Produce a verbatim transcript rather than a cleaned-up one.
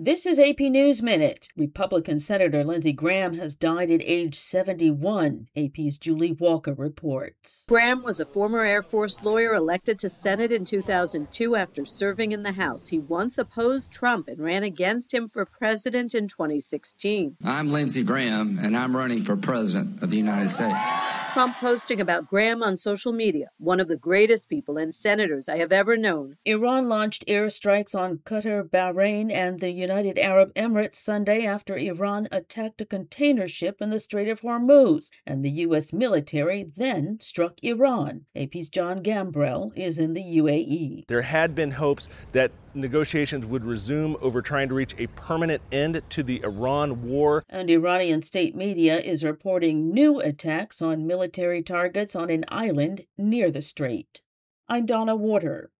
This is A P News Minute. Republican Senator Lindsey Graham has died at age seventy-one, A P's Julie Walker reports. Graham was a former Air Force lawyer elected to Senate in two thousand two after serving in the House. He once opposed Trump and ran against him for president in twenty sixteen. I'm Lindsey Graham, and I'm running for president of the United States. Trump posting about Graham on social media, one of the greatest people and senators I have ever known. Iran launched airstrikes on Qatar, Bahrain, and the United Arab Emirates Sunday after Iran attacked a container ship in the Strait of Hormuz, and the U S military then struck Iran. A P's John Gambrell is in the U A E. There had been hopes that negotiations would resume over trying to reach a permanent end to the Iran war. And Iranian state media is reporting new attacks on military targets on an island near the strait. I'm Donna Warder.